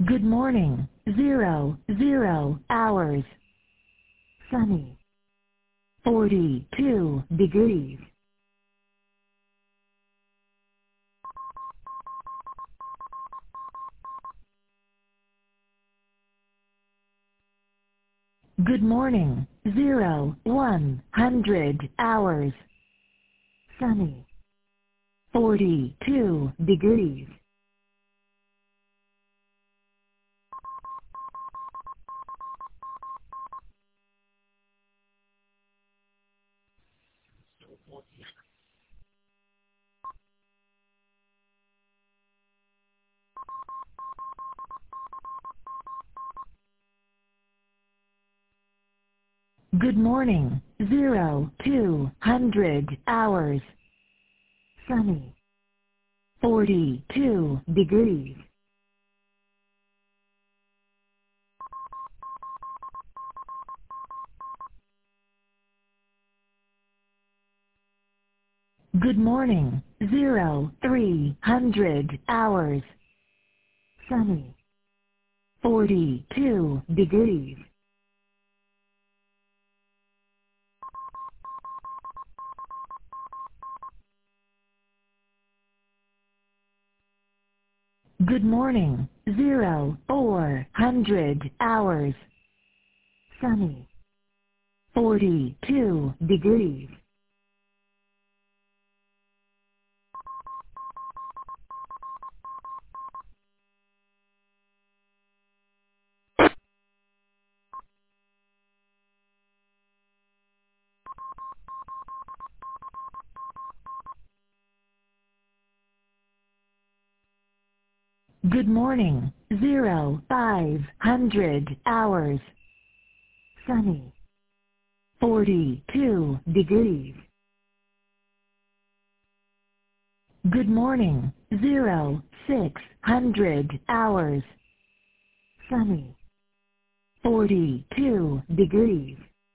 Good morning. 00 hours. Sunny. 42 degrees. Good morning. 100 hours. Sunny. 42 degrees. Good morning. 200 hours. Sunny. 42 degrees. Good morning. 300 hours. Sunny. 42 degrees. Good morning. 400 hours. Sunny. 42 degrees. Good morning. 500 hours. Sunny. 42 degrees. Good morning. 600 hours. Sunny. 42 degrees.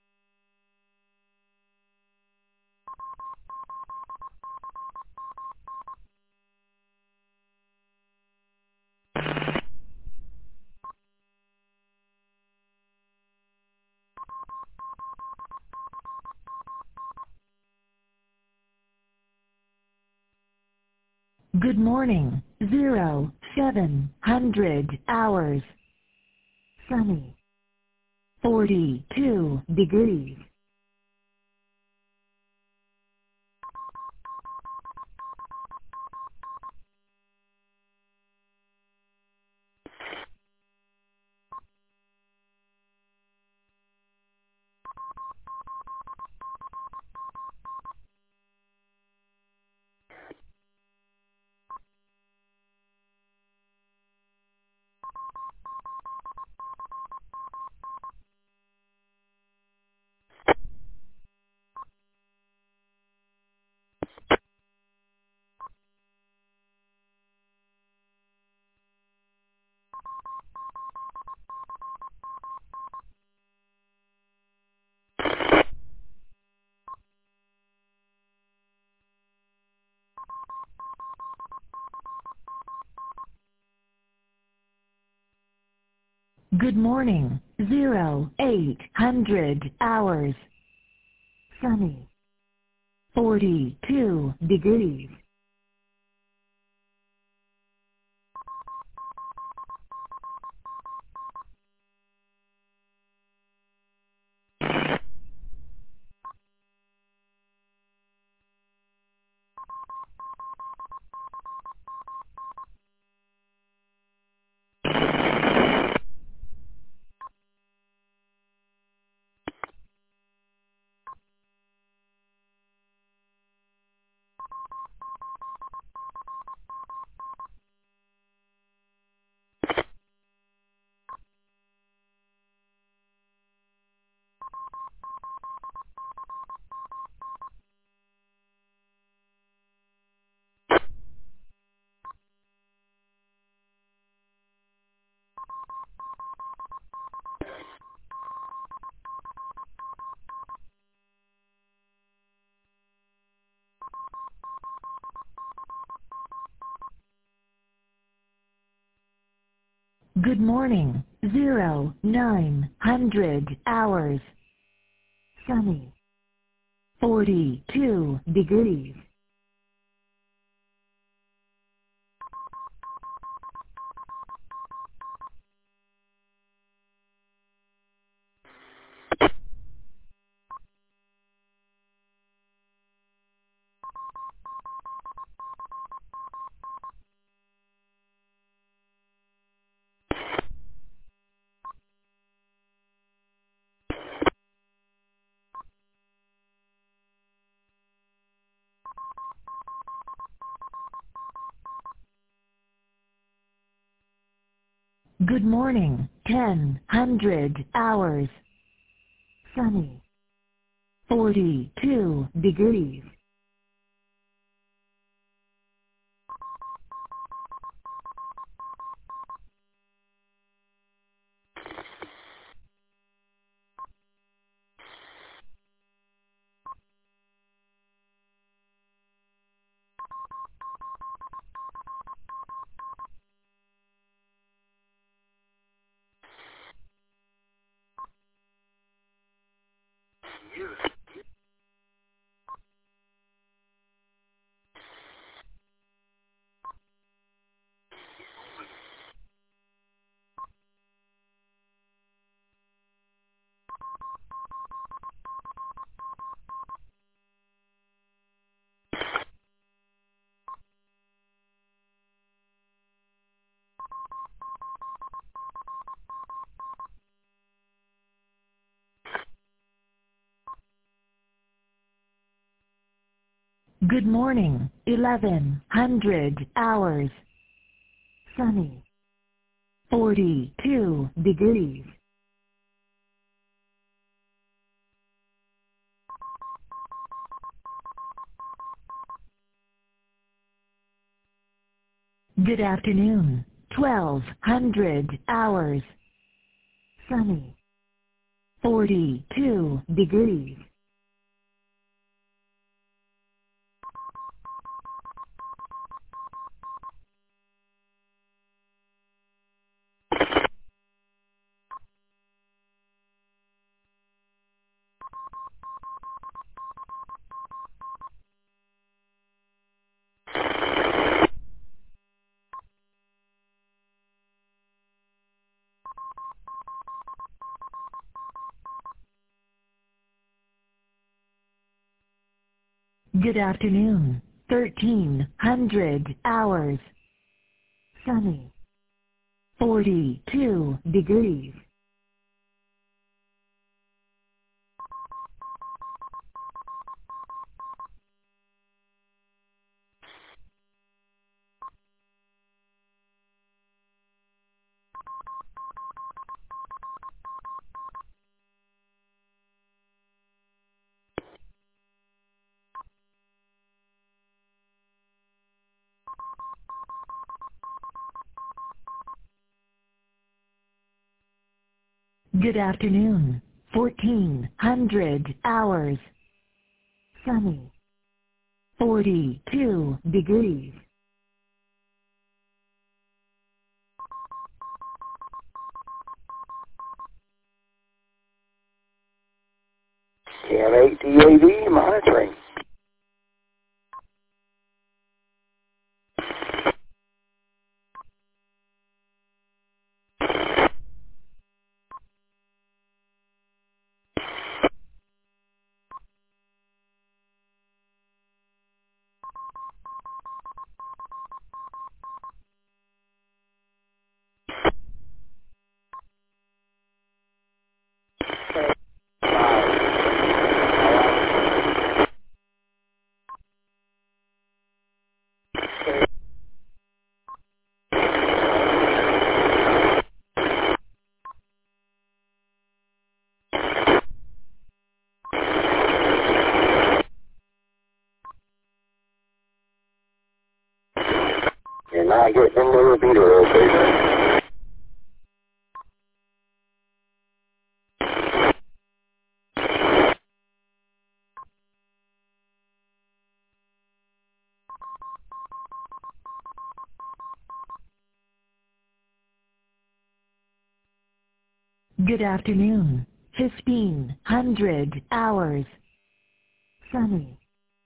Good morning. 700 hours. Sunny. 42 degrees. Good morning. 800 hours. Sunny. 42 degrees. Good morning. 0900 hours. Sunny. 42 degrees. Good morning. 1000 hours. Sunny. 42 degrees. Good morning. 1100 hours. Sunny. 42 degrees. Good afternoon. 1200 hours. Sunny. 42 degrees. Good afternoon. 1300 hours. Sunny. 42 degrees. Good afternoon. 1400 hours. Sunny. 42 degrees. CM8 DAV monitoring. Good afternoon. 1500 hours. Sunny.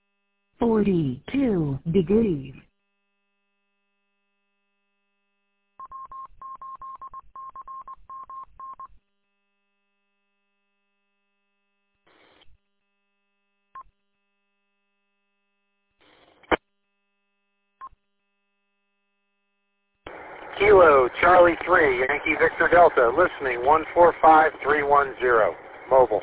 42 degrees. Kilo Charlie 3, Yankee Victor Delta, listening 145310, mobile.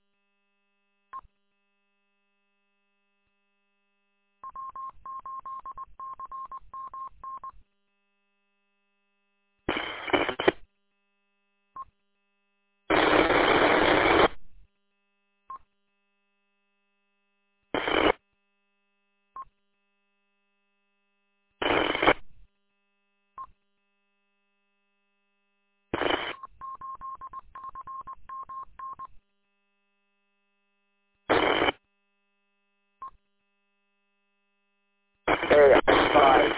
Hey, 5.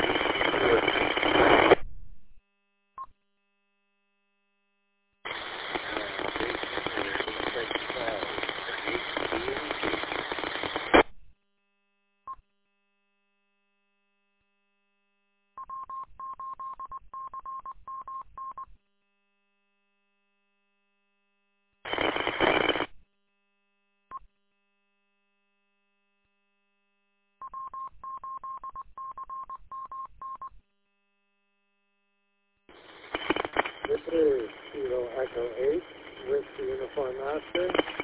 This is Kilo Echo 8 with the Uniform Master.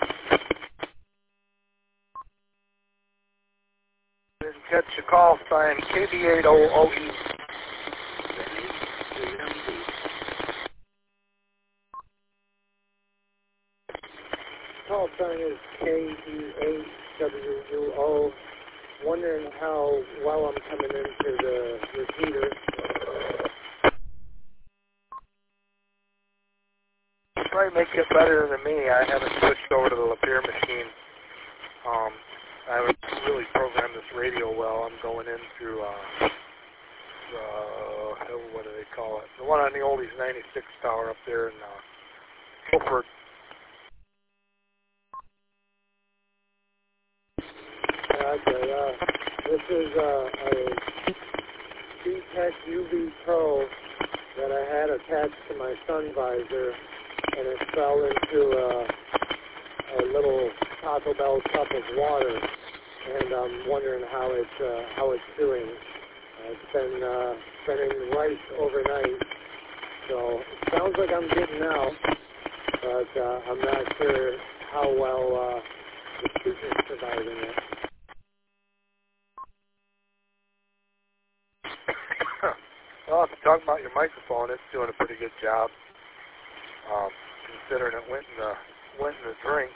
Didn't catch the call sign, KB800E. Call sign is KE8WUO. Wondering how well I'm coming into the repeater. Probably make it better than me. I haven't switched over to the Lapeer machine. I would really program this radio well. I'm going into what do they call it? The one on the Oldies 96 tower up there in Guilford. Okay, this is a C-Tech UV Pro that I had attached to my sun visor, and it fell into a little Taco Bell cup of water, and I'm wondering how it's doing. It's been spinning right overnight, so it sounds like I'm getting out, but I'm not sure how well the speaker's surviving it. Well, if you're talking about your microphone, it's doing a pretty good job, considering it went in the drink.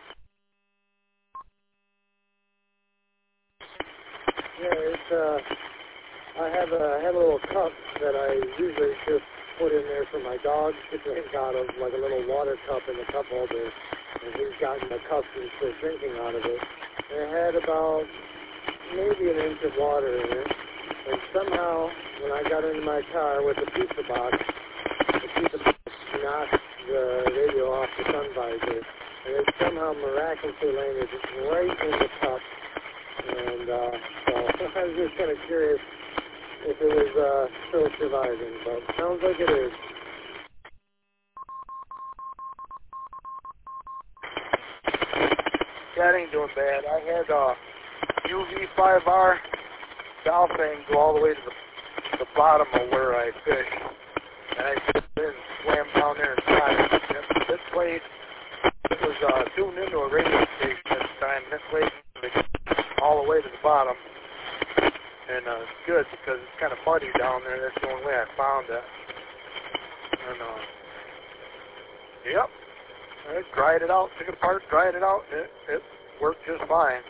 Yeah, it's I have a little cup that I usually just put in there for my dog to drink out of, like a little water cup in the cup holder, and he's gotten accustomed to drinking out of it. And it had about maybe an inch of water in it, and somehow when I got into my car with the pizza box knocked the radio off the sun visor, and it somehow miraculously landed right in the cup. And so I was just kind of curious if it was still surviving, but sounds like it is. That ain't doing bad. I had UV5R valve thing go all the way to the bottom of where I fish, and I just then swam down there and tried it. It played. It was tuned into a radio station at the time, and it played all the way to the bottom. And it's good because it's kind of muddy down there. That's the only way I found it. And yep, I dried it out, took it apart, dried it out. It worked just fine.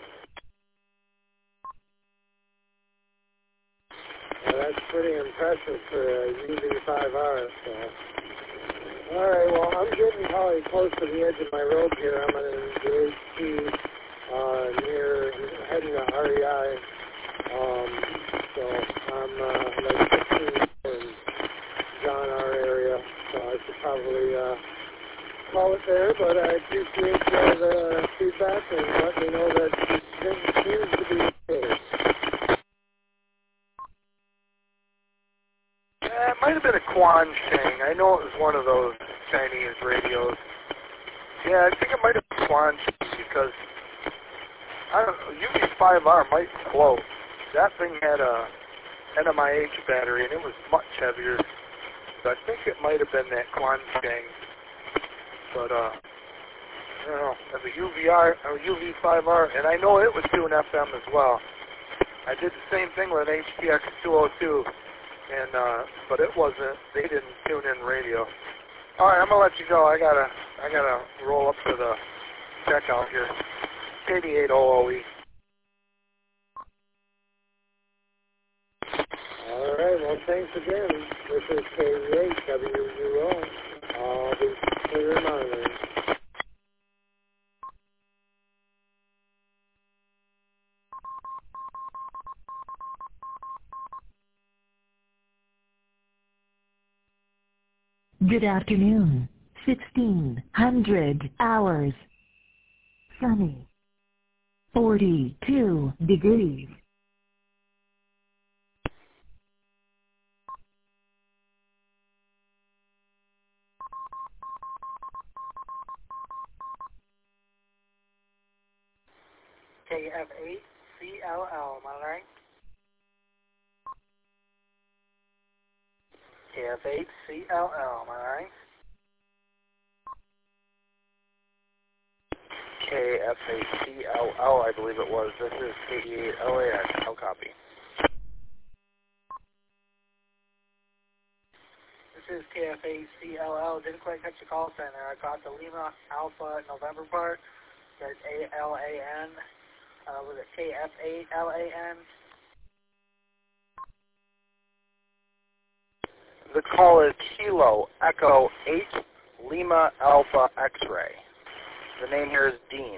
Well, that's pretty impressive for a UV5R. So. All right, well, I'm getting probably close to the edge of my road here. I'm on the HT near heading to REI. So I'm like 15 in John R area. So I should probably call it there, but I appreciate the feedback and let me know that things seem to be okay. It might have been a Quan Sheng. I know it was one of those Chinese radios. Yeah, I think it might have been Quan Sheng because, I don't know, UV5R might float. That thing had a NMIH battery and it was much heavier. So I think it might have been that Quan Sheng. But, I don't know, as a UV5R, and I know it was doing FM as well. I did the same thing with an HTX 202. And but it wasn't. They didn't tune in radio. All right, I'm gonna let you go. I gotta roll up to the checkout here. KD8OOE. All right. Well, thanks again. This is KD8WUO. I'll be clear monitoring. Good afternoon. 1600 hours. Sunny. 42 degrees. KF8CLL, am I right? KF8CLL, am I right? KF8CLL, I believe it was. This is KD8LAX. I'll copy. This is KF8CLL. Didn't quite catch the call center. I caught the Lima Alpha November part. That's ALAN. Was it KF8LAN? The call is Kilo Echo 8 Lima Alpha X-Ray. The name here is Dean.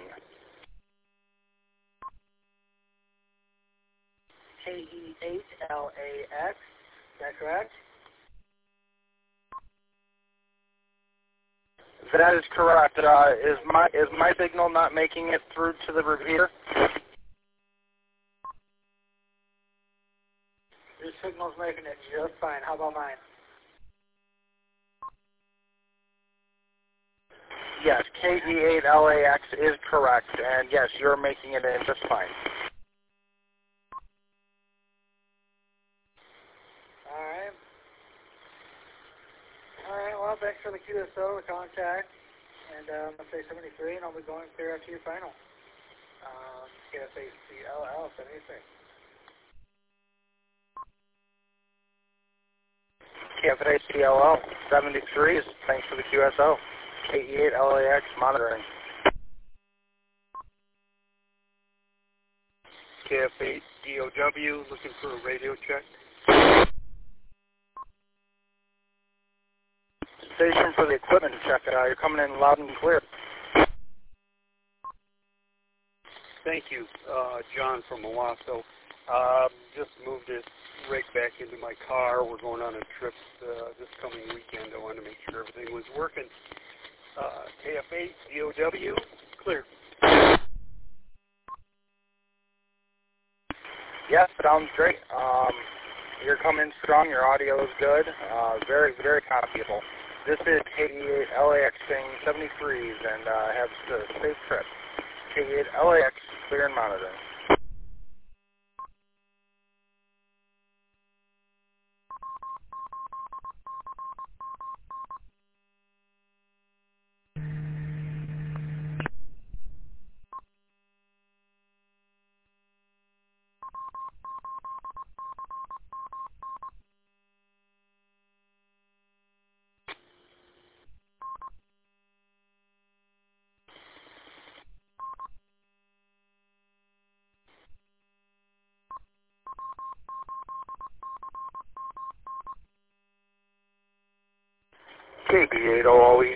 KE8LAX. Is that correct? That is correct. Is my signal not making it through to the repeater? Your signal's making it just fine. How about mine? Yes, KE8LAX is correct, and yes, you're making it in just fine. All right, well, thanks for the QSO, the contact, and let's say 73, and I'll be going clear after your final. KF8CLL 73. KF8CLL 73, thanks for the QSO. KE8LAX monitoring. KF8DOW looking for a radio check. Station for the equipment check. You're coming in loud and clear. Thank you, John from Owasso. Just moved this rig back into my car. We're going on a trip this coming weekend. I wanted to make sure everything was working. KF8DOW, clear. Yes, sounds great. You're coming strong. Your audio is good. Very, very copyable. This is KE8LAX 73s, and have a safe trip. KE8LAX, clear and monitoring. KD8OOE.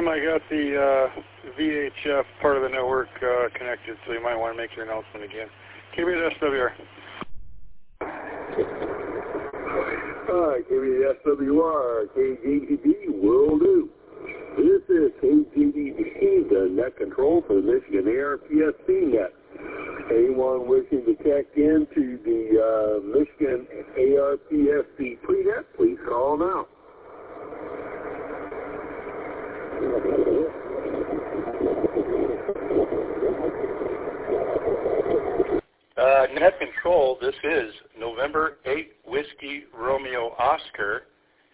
Tim, I got the VHF part of the network connected, so you might want to make your announcement again. KBSWR. Hi, KBSWR, KGDB, will do. This is KGDB, the net control for the Michigan ARPSC net. Anyone wishing to check into the Michigan ARPSC pre-net, please call now. Net control, this is November 8 Whiskey Romeo Oscar,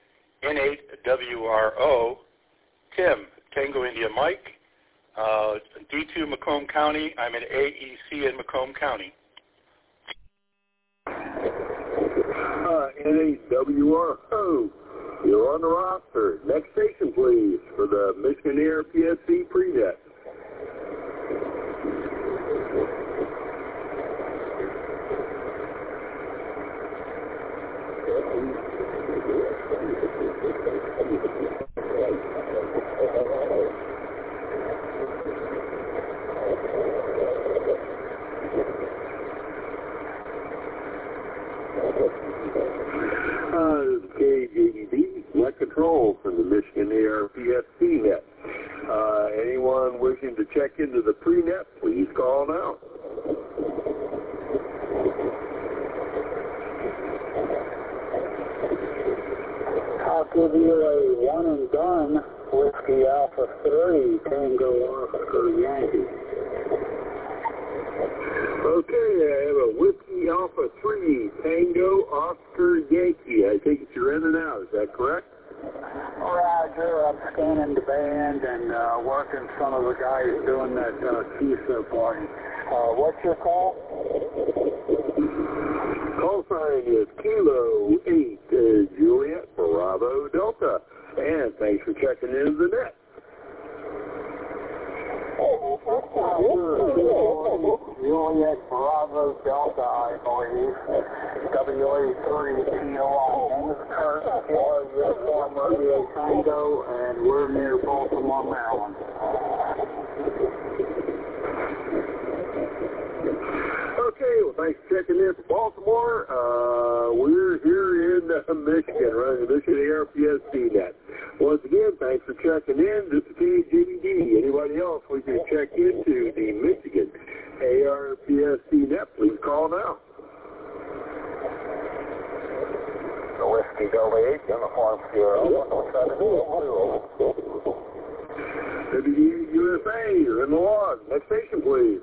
N8WRO, Tim, Tango India Mike, D2 Macomb County. I'm at AEC in Macomb County. N8WRO, you're on the roster. Next station, please, for the Michigan ARPSC pre-net. KJDB, net control from the Michigan ARPSC net. Anyone wishing to check into the pre-net, please call now. I'll give you a one and done Whiskey Alpha 3 Tango Oscar Yankee. Okay, I have a Whiskey Alpha 3 Tango Oscar Yankee. I think you're in and out. Is that correct? Roger. I'm scanning the band and working some of the guys doing that TISA party. What's your call? Call sign is Kilo 8 Juliet Bravo Delta. And thanks for checking into the net. Juliet Bravo Delta, I believe. WA30TOI. Name is Kurt. Uniform Romeo Tango, and we're near Baltimore, Maryland. Okay, well, thanks for checking in from Baltimore. We're here in Michigan, running the Michigan ARPSC net. Once again, thanks for checking in. This is KJDD. Anybody else we can check into the Michigan ARPSC net, please call now. The Whiskey Delta 8, Uniform Sierra 107. WD USA, you're in the log. Next station, please.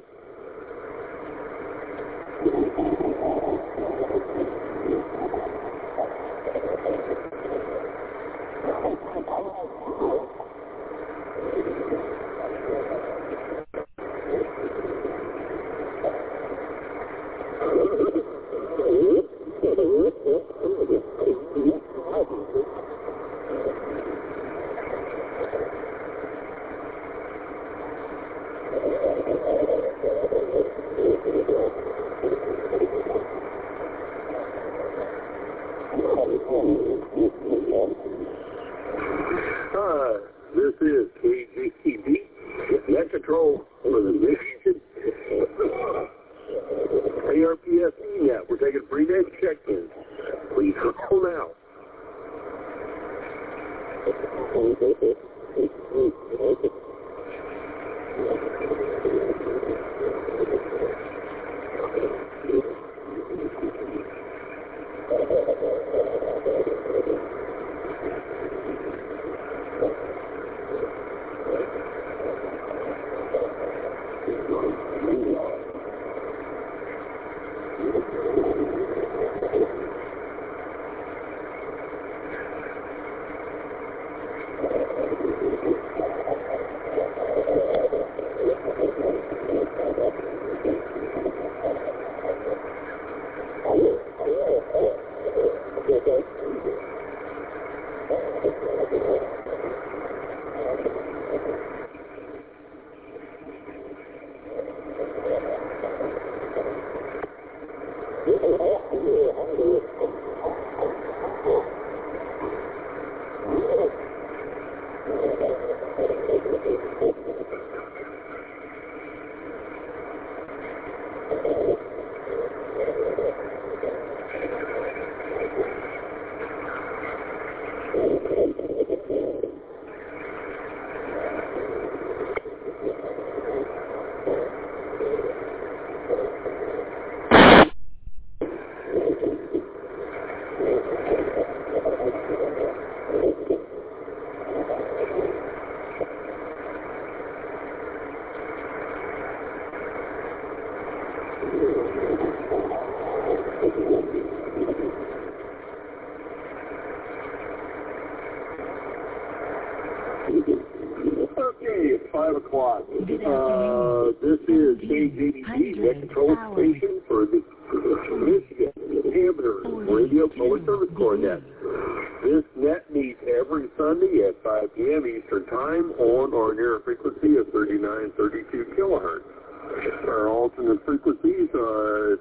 it's 5 o'clock. This is KJDD, Net Control Station for the Michigan Amateur Radio Public Service Corps Net. This net meets every Sunday at 5 p.m. Eastern Time on or near a frequency of 3932 kilohertz. Our alternate frequencies are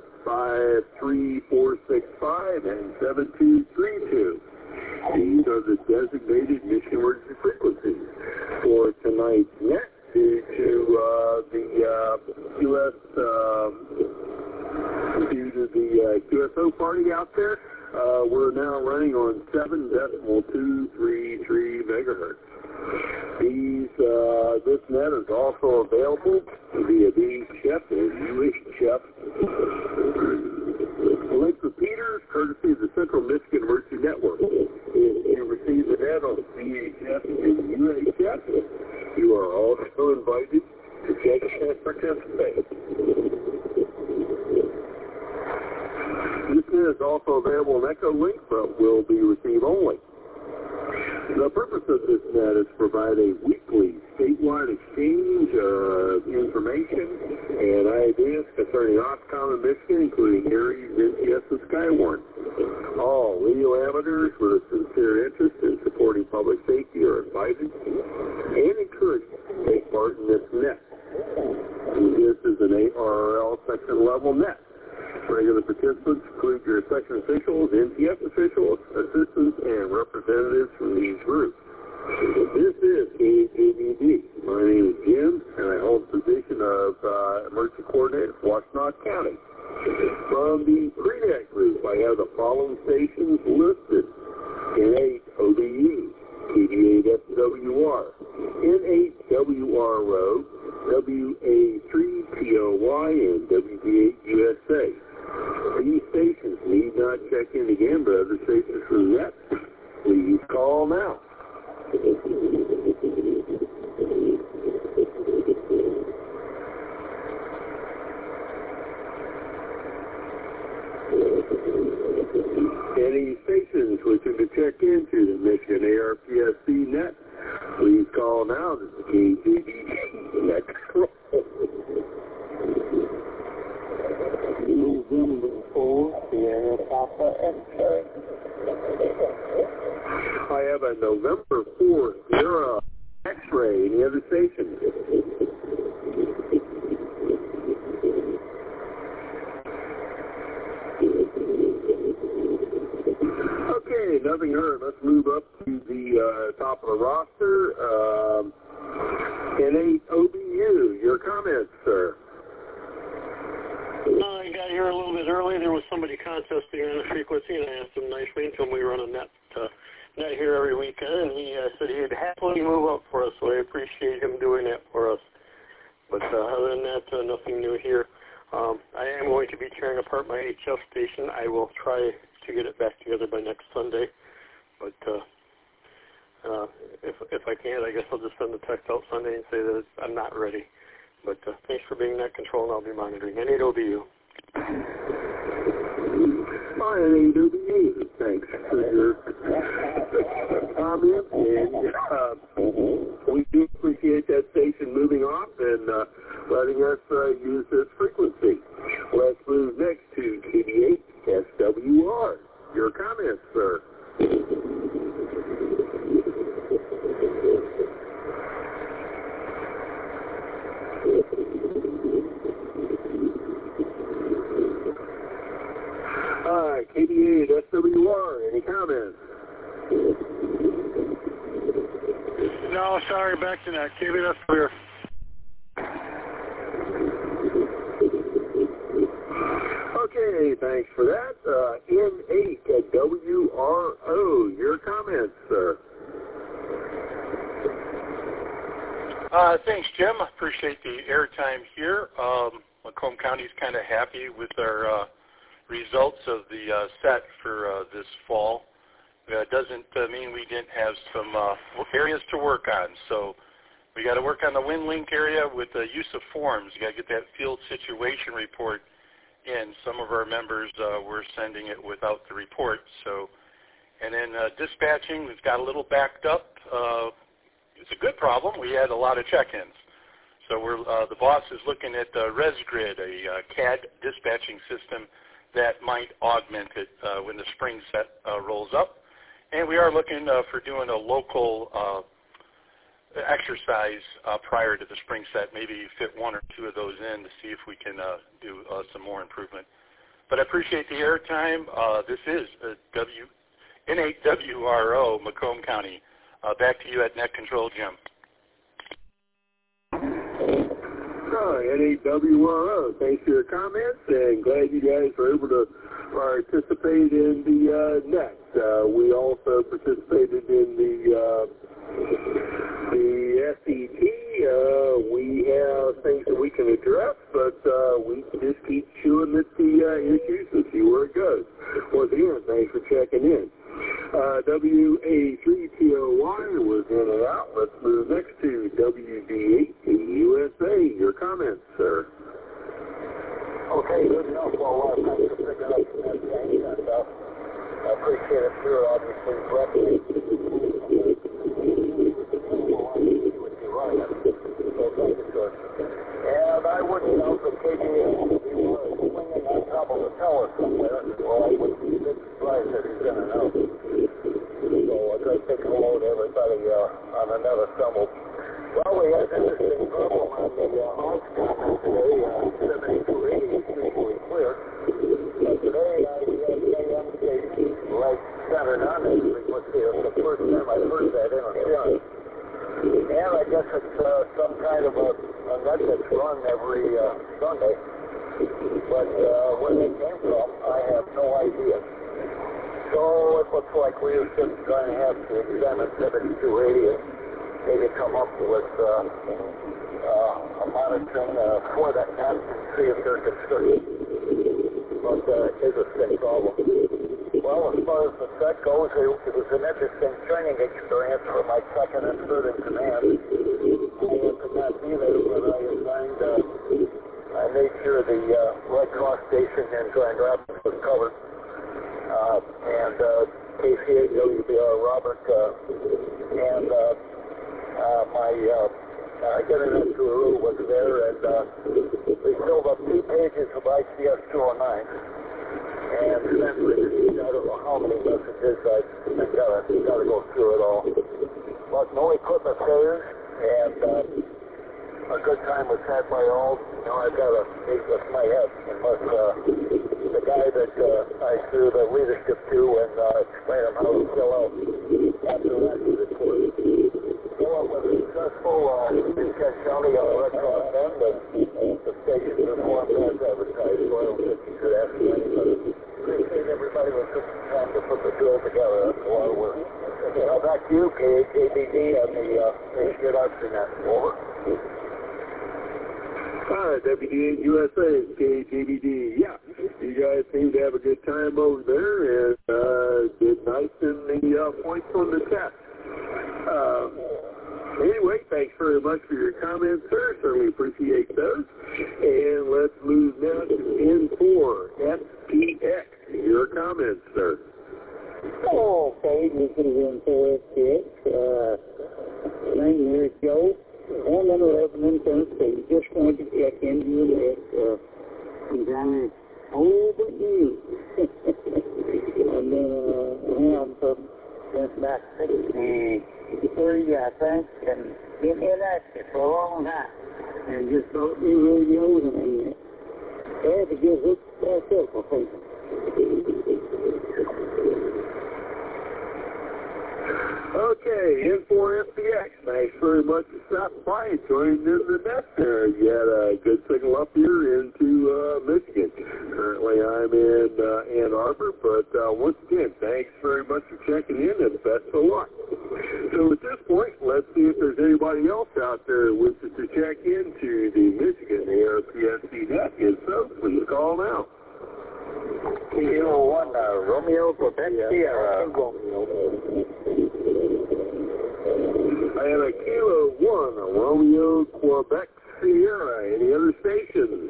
53465 and 7232. These are the designated Michigan emergency frequencies. For tonight's net, due to the QSO party out there, we're now running on 7.233 megahertz. This net is also available via VHF and UHF link repeaters, courtesy of the Central Michigan Emergency Network. If you receive the net on VHF and UHF, you are also invited to check and participate. This net is also available on Echo Link, but will be receive only. The purpose of this net is to provide a weekly statewide exchange of information and ideas concerning Oscom and Michigan, including Aries, NCS, and Skywarn. All radio amateurs with a sincere interest in supporting public safety are invited and encouraged to take part in this net. This is an ARRL section level net. Regular participants include your section officials, NCF officials, assistants, and representatives from these groups. This is KJDD. My name is Jim, and I hold the position of Emergency Coordinator for Washtenaw County. From the PreNet group, I have the following stations listed: N8 OBU, KD8FWR, N8WRO, WA3POY, and WD8USA. These stations need not check in again, but other stations from that, please call now. Any stations wishing to check into the Michigan ARPSC net, please call now. This is KJDD Net Control. November 4, Sierra Papa X-ray. I have a November 4 Sierra X-ray. Any other stations? Okay, nothing heard. Let's move up to the top of the roster. N8 OBU, your comments, sir. I got here a little bit early. There was somebody contesting on the frequency, and I asked him nicely and told me we run a net here every weekend, and he said he'd happily move up for us, so I appreciate him doing that for us. But other than that, nothing new here. I am going to be tearing apart my HF station. I will try to get it back together by next Sunday, but if I can't, I guess I'll just send the text out Sunday and say that I'm not ready. But thanks for being Net Control, and I'll be monitoring. N8 OBU. Hi, N8 OBU. Thanks for your comment. And we do appreciate that station moving off and letting us use this frequency. Let's move next to KD8 SWR. Your comments, sir. Hi, KD8 SWR. Any comments? No, sorry, back to that. KD8 SWR. Okay, thanks for that. N8WRO, your comments, sir. Thanks, Jim. I appreciate the airtime here. Macomb County is kind of happy with our results of the set for this fall. It doesn't mean we didn't have some areas to work on. So we got to work on the WinLink area with the use of forms. You got to get that field situation report in. Some of our members were sending it without the report. So, and then dispatching, we've got a little backed up. it's a good problem. We had a lot of check-ins. So the boss is looking at ResGrid, a CAD dispatching system that might augment it when the spring set rolls up. And we are looking for doing a local exercise prior to the spring set, maybe fit one or two of those in to see if we can do some more improvement. But I appreciate the airtime. This is N8WRO, Macomb County. Back to you at Net Control, Jim. N8WRO, thanks for your comments, and glad you guys were able to participate in the net. We also participated in the SET. We have things that we can address, but we just keep chewing at the issues and see where it goes. Once again, thanks for checking in. WA3TOY was in and out. Let's move next to WD8USA. Your comments, sir. Okay, good enough. Well, thanks for picking up that thing, and I appreciate it, sure, obviously, correctly. And I wouldn't doubt that KBS would be swinging on top of the tower somewhere, or I wouldn't be surprised if he's going to know. So I'd like to say hello to everybody on another stumble. Well, we had an interesting problem on the Hawks comment today. 7280 is usually clear. But today I had AM station right centered on it. It was the first time I heard that interference. And I guess it's some kind of a net that's run every Sunday. But where they came from, I have no idea. So it looks like we're just going to have to examine 7280 and maybe come up with a monitoring for that net and see if they're constructed. But it is a sick problem. Well, as far as the set goes, it was an interesting training experience for my second and third in command. I could not be there, but I assigned, I made sure the Red Cross station in Grand Rapids was covered. And KCA WBR Robert and my General Guru was there, and we filled up 2 pages of ICS 209. And then I don't know how many messages I gotta go through it all. But no equipment failures, and a good time was had by all. You know, I've got to meet with my head and with the guy that I threw the leadership to and explain him how to fill out after that report. So it was successful. Kent County on the Red Cross end, and the station performed as advertised, so I don't think you should ask me anybody. Appreciate everybody was just trying to put the drill together. That's a lot of work. Now back to you, KBD, on the introduction net. Over. Hi, WD8 USA, KJBD. Yeah, you guys seem to have a good time over there and did nice in the points on the test. Anyway, thanks very much for your comments, sir. Certainly appreciate those. And let's move now to N4 SPX. Your comments, sir. Okay, this is N4 SPX. Name here is Joe. I'm in 11 in Tennessee. Just wanted to check in you that design overdue. And then I have since about 30, I think, and been inactive for a long time. And just don't be radios and they had to give it back up for people. Okay, N4 SPX, thanks very much for stopping by and joining in the net there. You had a good signal up here into Michigan. Currently I'm in Ann Arbor, but once again, thanks very much for checking in and best of luck. So at this point, let's see if there's anybody else out there who wishes to check into the Michigan ARPSC net. If so, please call now. Kilo 1, Romeo, Quebec, Sierra. I have a Kilo 1, Romeo, Quebec, Sierra. Any other stations?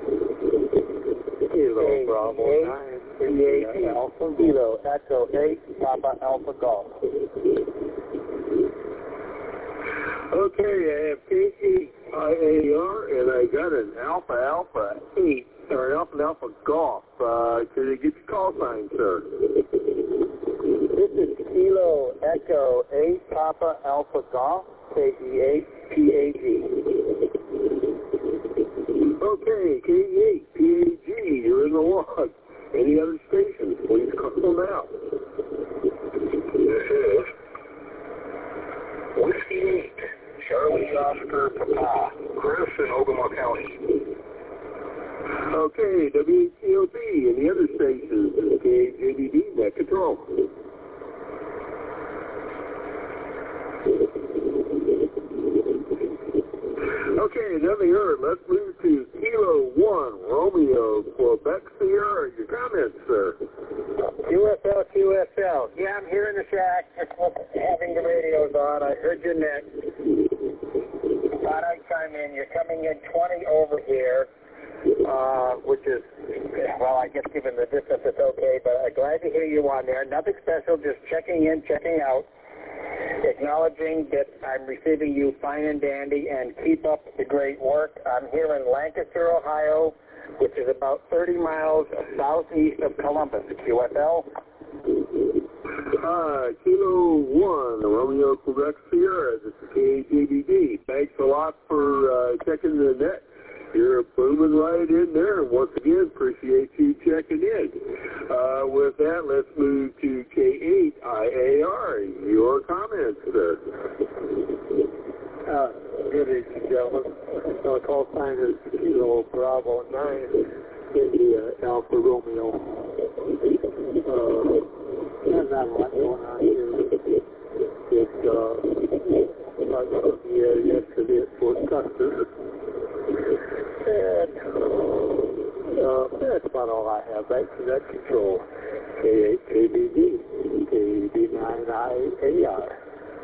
Kilo, Bravo 9, 38, Alpha, Kilo, Echo 8, Papa, Alpha, Golf. Okay, I have K8IAR, and I got an Alpha 8, or an Alpha Golf. Can you get your call sign, sir? This is Kilo Echo 8 Papa Alpha Golf, KE8 PAG. Okay, K8 PAG, you're in the log. Any other stations, please call them out. This is Whiskey 8, Charlie Oscar Papa, Chris in Ogama County. Okay, WHCOB, any other stations, KJDD, net control. Okay, now the Earth, let's move to Kilo 1, Romeo, Quebec Sierra. Your comments, sir? QSL. Yeah, I'm here in the shack, having the radios on. I heard your neck. Thought I'd chime in. You're coming in 20 over here, which is, well, I guess given the distance, it's okay, but I'm glad to hear you on there. Nothing special, just checking in, checking out. Acknowledging that I'm receiving you fine and dandy, and keep up the great work. I'm here in Lancaster, Ohio, which is about 30 miles southeast of Columbus. QSL. Kilo 1, Romeo, Quebec Sierra. This is KJBD. Thanks a lot for checking the net. You're booming right in there. Once again, appreciate you checking in. With that, let's move to K8IAR. Your comments, sir. Good evening, gentlemen. The call sign is Kilo Bravo 9, India Alpha Romeo. There's not a lot going on here. It's like yesterday at Fort Custer. And that's about all I have. Back to that control. K8KBD, KB9IAR.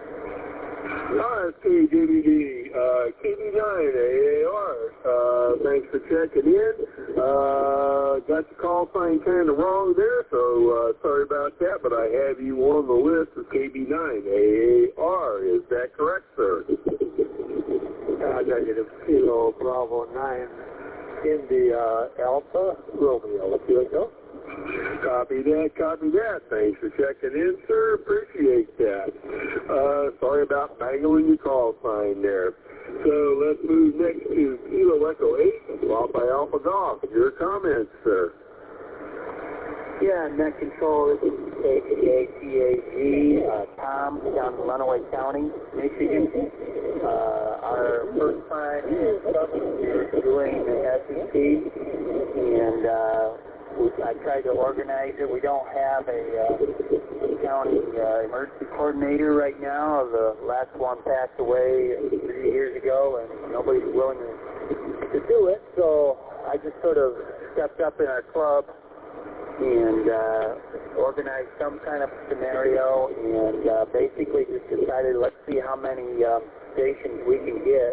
KJBD, KB9AAR. Thanks for checking in. Got the call sign kind of wrong there, so sorry about that, but I have you on the list as KB9AAR. Is that correct, sir? Negative Kilo Bravo 9 India Alpha Romeo. Here we go. Copy that. Thanks for checking in, sir. Appreciate that. Sorry about mangling your call sign there. So let's move next to Kilo Echo 8, Papa Alpha Golf. Your comments, sir. Yeah, net control. This is KPATAG, Tom, down in Lenawee County, Michigan. Our first time doing the SEC, and I tried to organize it. We don't have a county emergency coordinator right now. The last one passed away 3 years ago, and nobody's willing to do it. So I just sort of stepped up in our club and organized some kind of scenario, and basically just decided, let's see how many stations we can get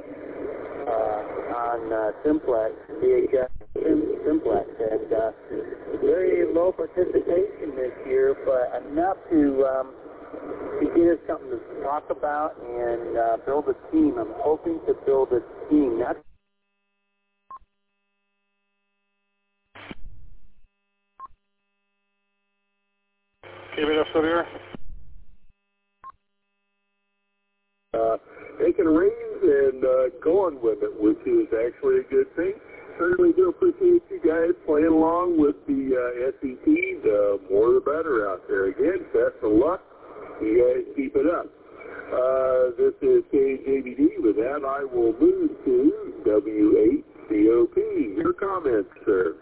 on Simplex, VHF Simplex, and very low participation this year, but enough to give us something to talk about and build a team. I'm hoping to build a team. Not Keeping up, Severe? Taking reins and going with it, which is actually a good thing. Certainly do appreciate you guys playing along with the SEC. The more the better out there. Again, best of luck. You guys keep it up. This is KJBD. With that, I will move to W8COP. Your comments, sir.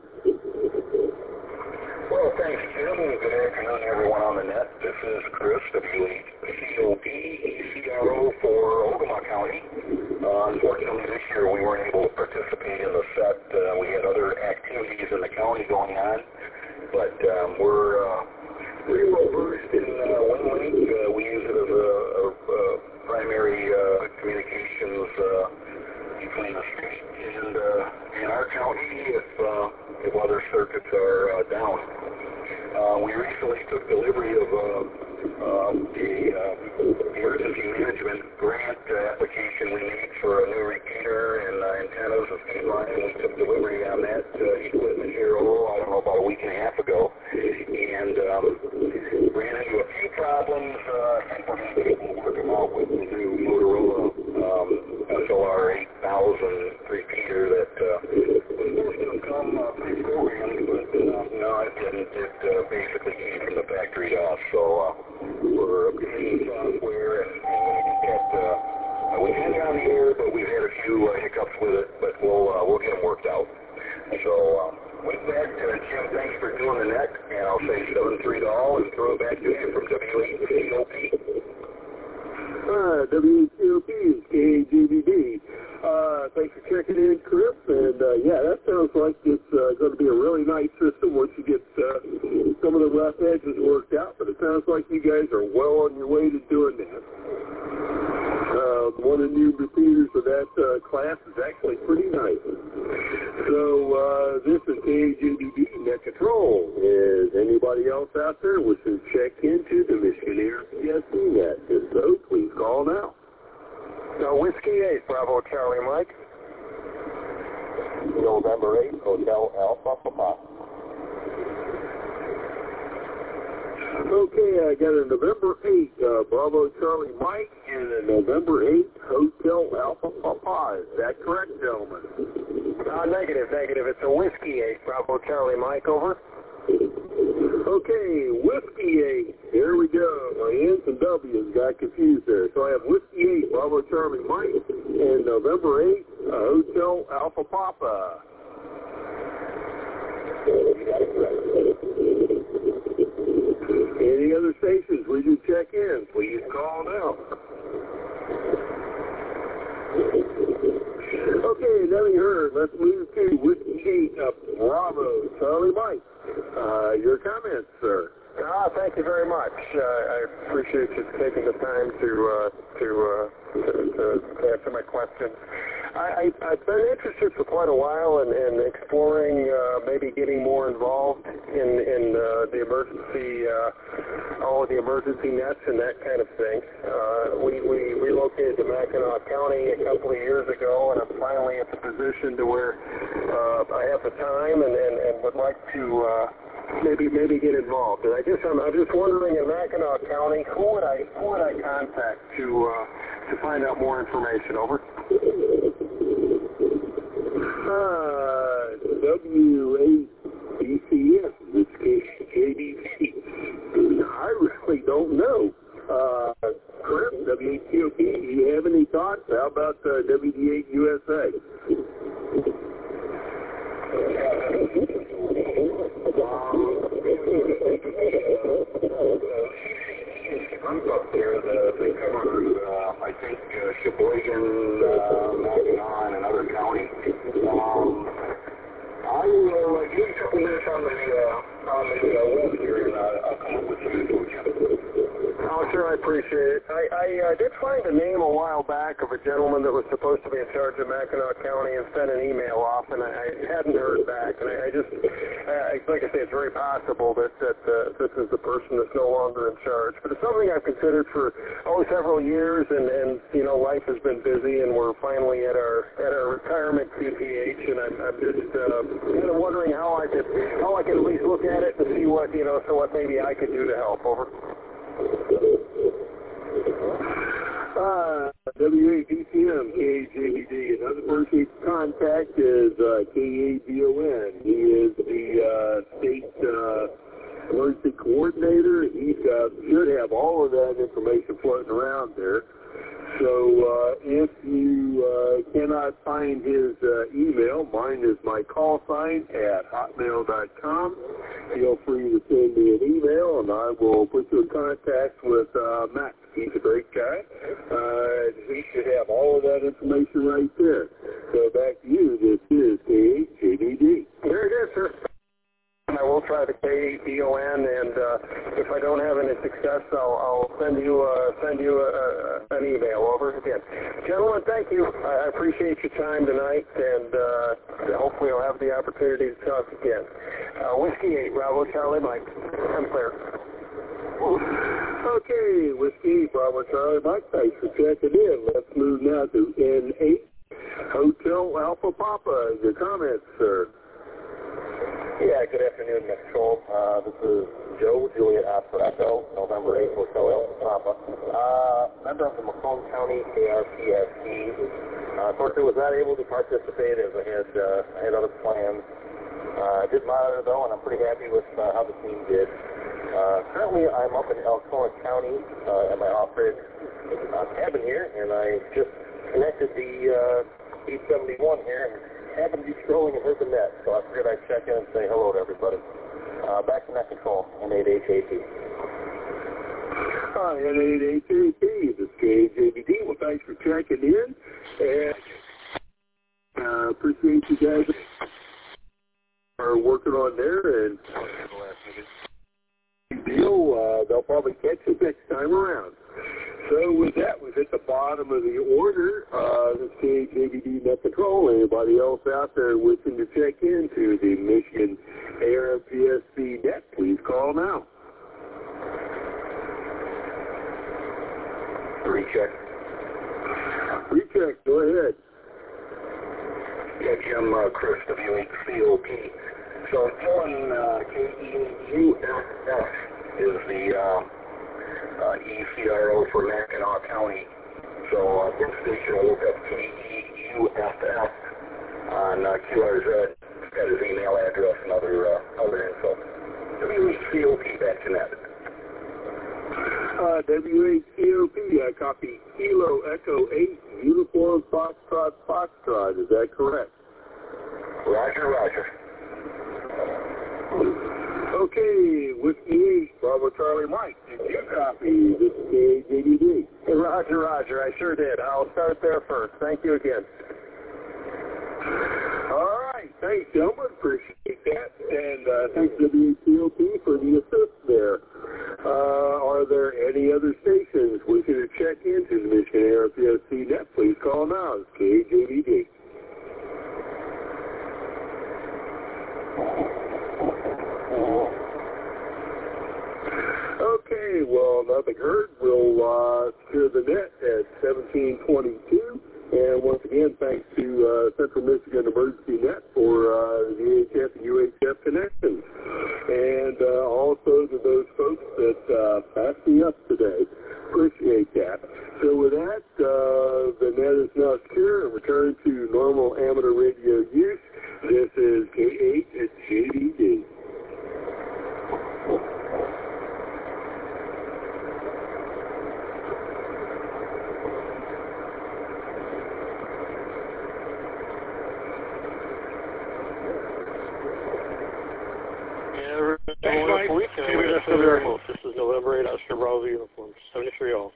Well, thanks, Jim. Good afternoon, everyone on the net. This is Chris, W8COP, CRO for Ogama County. Unfortunately, this year we weren't able to participate in the set. We had other activities in the county going on, but we're pretty well versed in WinLink. We use it as a primary communications between the state and our county if other circuits are down. We recently took delivery of the emergency management grant application we made for a new repeater and antennas and feed line. We took delivery on that equipment here, I don't know, about a week and a half ago. And ran into a few problems. I think we're going to be able to work them out with the new Motorola SLR 8000 repeater that was supposed to come pre-programmed, but no, it didn't. It basically came from the factory off. So we're updating software and get that. We had it on the air, but we've had a few hiccups with it, but we'll get them worked out. So with that, Jim, thanks for doing the net, and I'll say 7-3 and throw it back to you from WHCOP. WHCOP is KAGBB. Thanks for checking in, Chris. And yeah, that sounds like it's going to be a really nice system once you get some of the rough edges worked out. But it sounds like you guys are well on your way to doing that. One of the new repeaters of that class is actually pretty nice. So this is KAGBB Net Control. Is anybody else out there wishing to check into the Michigan Air PSC Net? If so, please call now. Whiskey 8, Bravo Charlie Mike. November 8, Hotel Alpha Papa. Okay, I got a November 8, Bravo Charlie Mike, and a November 8, Hotel Alpha Papa. Is that correct, gentlemen? Negative. It's a Whiskey 8, Bravo Charlie Mike, over. Okay, Whiskey 8. Here we go. My N's and W's got confused there. So I have Whiskey 8, Bravo Charlie Mike, and November 8, Hotel Alpha Papa. Any other stations we can check in, please call now. Okay, nothing heard. Let's move to Whiskey 8, Bravo Charlie Mike. Your comments, sir. Thank you very much. I appreciate you taking the time to answer my questions. I've been interested for quite a while in exploring maybe getting more involved in the emergency, all of the emergency nets and that kind of thing. We relocated to Mackinac County a couple of years ago, and I'm finally at the position to where I have the time and would like to maybe get involved. And I'm just wondering, in Mackinac County, who would I contact to find out more information? Over. WABCS, in this case, JDC. I really don't know. Chris, WHCOP, do you have any thoughts? How about WD8 USA? Group up there that covers, I think, Sheboygan, Mackinac, and other counties. I will give you a couple minutes on the web here, and I'll come up with some info, Jim. Oh, sure, I appreciate it. I did find a name a while back of a gentleman that was supposed to be in charge of Mackinac County and sent an email off, and I hadn't heard back. And I just, like I say, it's very possible that this is the person that's no longer in charge. But it's something I've considered for several years, and you know, life has been busy, and we're finally at our retirement PPH, and I'm just kind of wondering how I can at least look at it and see what what maybe I could do to help. Over. WABCM, KAGBD. Another person you can contact is KAGON. He is the state emergency coordinator. He should have all of that information floating around there. So if you cannot find his email, mine is my call sign at hotmail.com. Feel free to send me an email, and I will put you in contact with Matt. He's a great guy. He should have all of that information right there. So back to you. This is KAGBD. Very good, sir. I will try the KAGON, and if I don't have any success, I'll send you an email. Over again, gentlemen. Thank you. I appreciate your time tonight, and hopefully I'll have the opportunity to talk again. Whiskey 8, Bravo Charlie Mike. I'm clear. Okay, Whiskey, Bravo Charlie Mike, thanks for checking in. Let's move now to N8, Hotel Alpha Papa. Your comments, sir? Yeah, good afternoon, Mr. Control. This is Joe, Juliet Oscar Echo, November 8th, Hotel Alpha Papa. Member of the Macomb County ARPSC. Unfortunately, was not able to participate as I had other plans. I did monitor, though, and I'm pretty happy with how the team did. Currently, I'm up in Alcona County at my off-grid cabin here, and I just connected the 871 here, and happened to be scrolling and heard the net, so I figured I'd check in and say hello to everybody. Back to net control, N8HAP. Hi, N8HAP, this is KJBD. Well, thanks for checking in, and appreciate you guys are working on there, and they'll probably catch you next time around. So with that, we've hit the bottom of the order. This is KJBD Net Control. Anybody else out there wishing to check into the Michigan ARPSC Net, please call now. Recheck. Recheck, go ahead. Yeah, Jim, Chris, W8COP. So Dylan, KEUFF is the ECRO for Mackinac County. So this station will look up KEUFF on QRZ. Got his email address and other info. W8COP, back to net. W8COP, I copy Kilo Echo 8, Uniform Foxtrot Foxtrot. Is that correct? Roger, roger. Okay, Whiskey 8, Bravo Charlie Mike, did you copy this KJBD? Roger, roger, I sure did. I'll start there first. Thank you again. All right, thanks, gentlemen. Appreciate that. And thanks to W8COP for the assist there. Are there any other stations wishing to check into the Michigan ARPSC Net? Please call now. It's KJBD. Okay, well, nothing heard. We'll secure the net at 1722. And once again, thanks to Central Michigan Emergency Net for the VHF and UHF connections. And also to those folks that passed me up today. Appreciate that. So with that, the net is now secure and returned to normal amateur radio use. This is K8 at JDD. This is November 8 Oscar Bravo uniform, 73 all.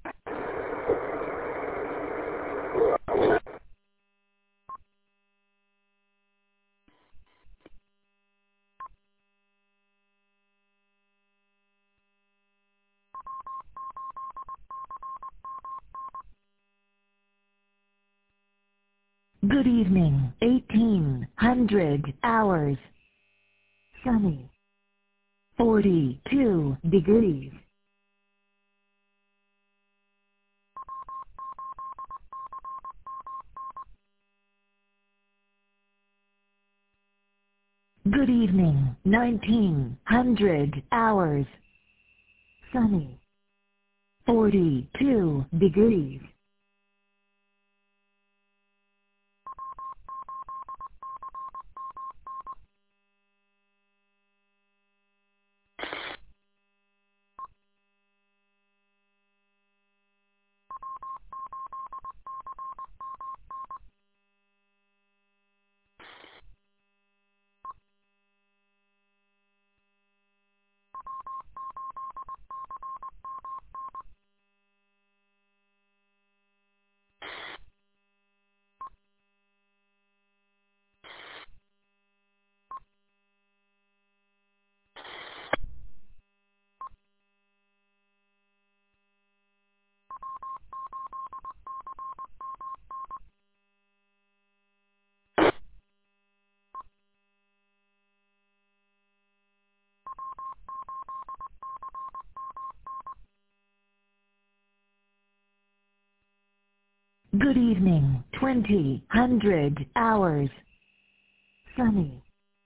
Good evening, 1800 hours. Sunny. 42 degrees. Good evening, 1900 hours. Sunny. 42 degrees. Good evening, 2000 hours. Sunny.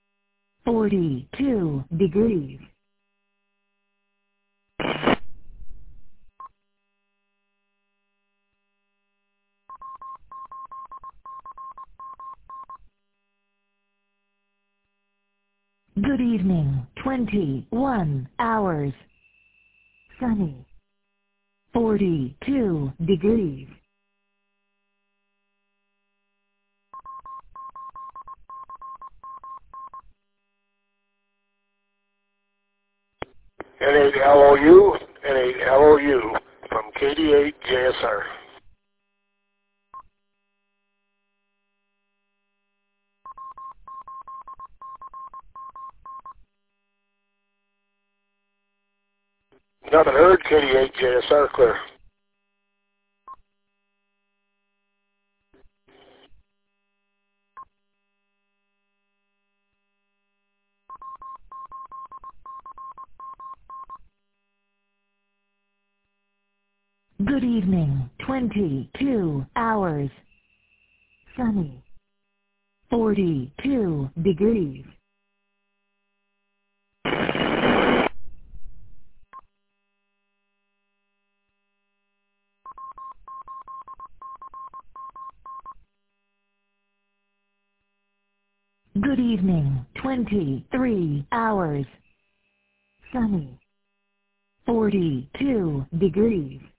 42 degrees. Good evening, 21 hours. Sunny. 42 degrees. N8LOU, N8LOU from KD8 JSR. Nothing heard, KD8 JSR clear. Good evening, 22 hours. Sunny. 42 degrees. Good evening, 23 hours. Sunny. 42 degrees.